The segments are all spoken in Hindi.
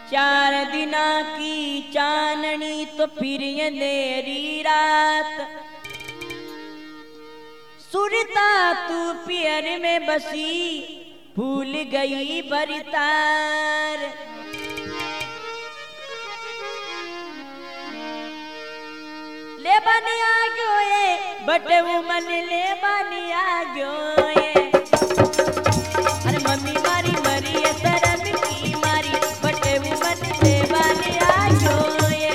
चार दिना की चांदनी तो फिर अंधेरी रात। सुरता तू पियर में बसी भूल गई बरतार। ले बनिया गयो ये बटे वो मन ले बनिया गयो ये। अरे मम्मी मारी मरी है शर्म की मारी बटे वो मन ले बनिया गयो ये।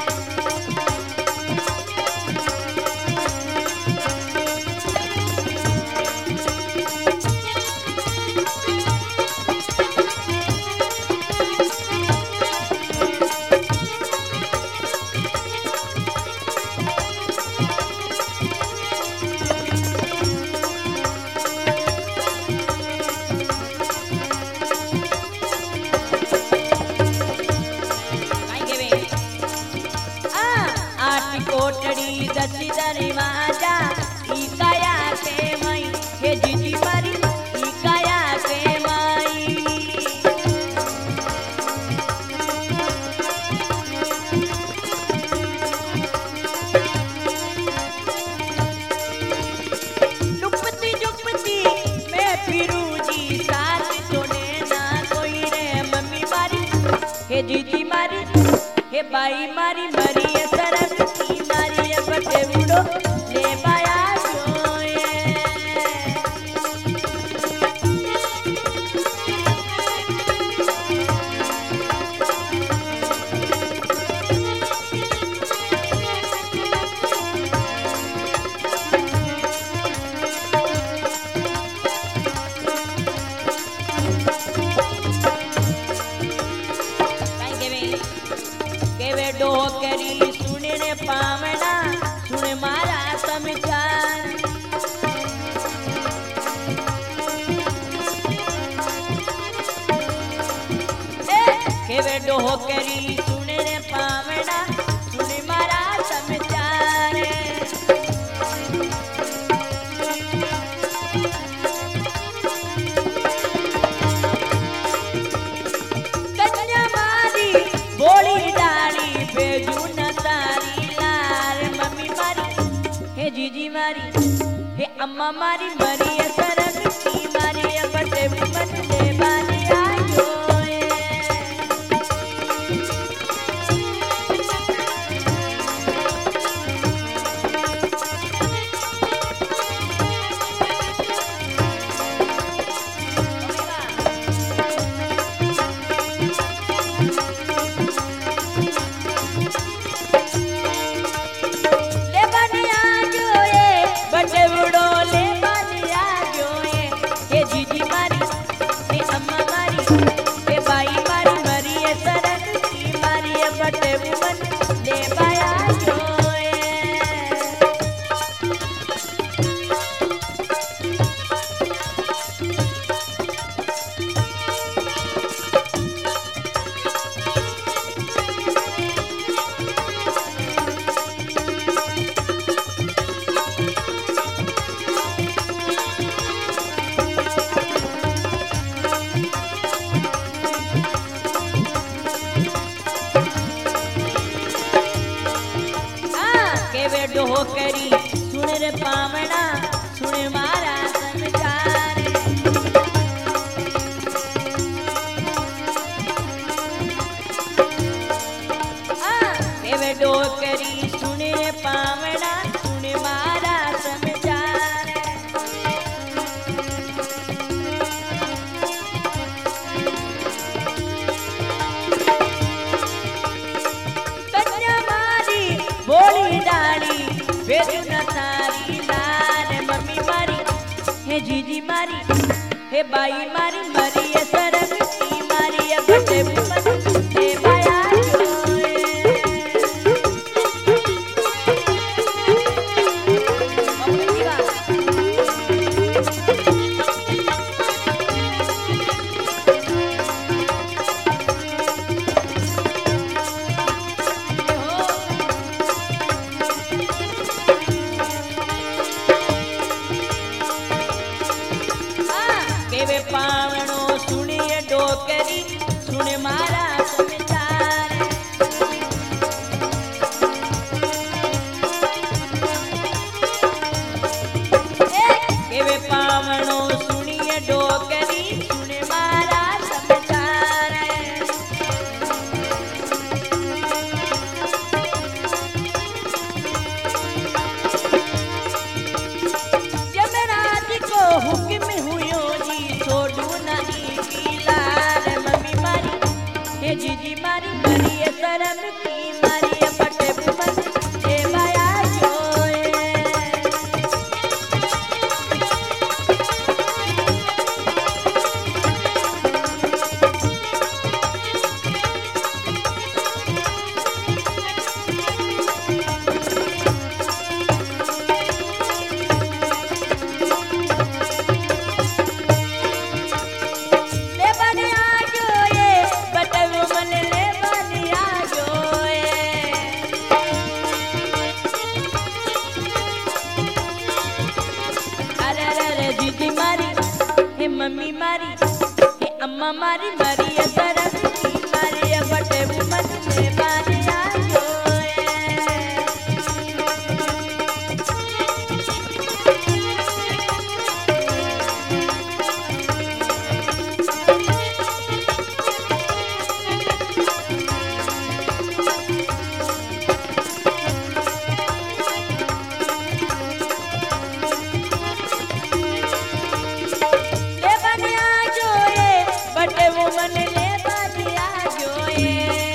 कोटड़ी दसी दरवाजा ई काया के मई हे जीजी मारी ई काया के मई। लुपती जुपती मैं फिरू जी साथ छोड़े ना कोई रे मम्मी मारी हे जीजी मारी हे बाई मारी मरी है शर्म की मारी है बटे उड़ो ले बाया जोए। केवे डोकरी सुनने पावना सुन मारा समाचार। केवे डोकरी सुनने पावना सुन मारा समाचार। कन्या मारी बोली डाली भेजू न तारी लार मम्मी मारी हे जीजी मारी हे अम्मा मारी मरी है शर्म की मारी है बटे मन ले बानी आयो ये। केवे डोकरी सुन रे पावना सुन मारा समाचार। केवे डोकरी सुन रे पावना सुन मारा समाचार। कन्या मारी बोली डाली भेजू न तारी लार मम्मी मारी हे जीजी मारी हे बाई मारी मरी है शर्म की मारी है बटे मन ले बाया जोए। केवे पावनो सुनिए डोकरी सुन मारा समाचार। सुनो सुनिए डोकरी सुने मारा समाचार जमराज को हुक्म हुयो जी छोड़ू नहीं पीला रे मम्मी मारी हे जीजी मारी मरी है शर्म की मारी है बटे बुमन ए माया जोए ले बने आ जोए बटे बुमन ले बने आ जोए अरे अरे अरे जीजी मारी हे मम्मी मारी हे अम्मा मारी मरी है शर्म की मारी है बटे बुमन ले बने आ जोए ले बने आ जोए बटे बुमन ले बने आ जोए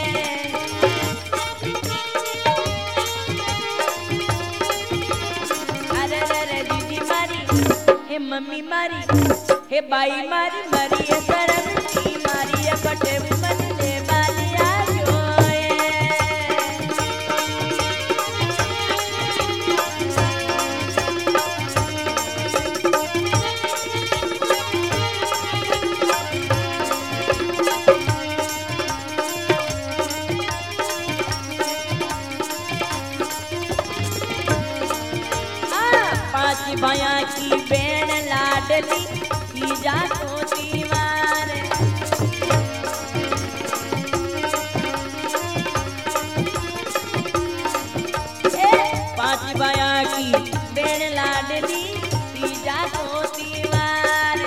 अरे अरे अरे दीदी मारी हे मम्मी मारी हे बाई मारी मरी है शर्म की मारी है बटे बुमन ले बने आ जोए पांच भैया की बेण लाडली की जातो दीवार पांच भैया की बेण लाडली की जातो दीवार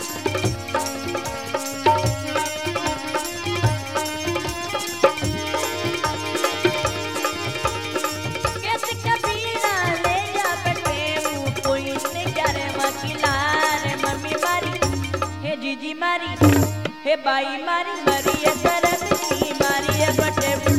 कैस कबीरा ले जा बटे मुँह कोई ने ग्यारे वकीला रे मम्मी मारी हे जीजी मारी हे बाई मारी मरी है शर्म की मारी है बटे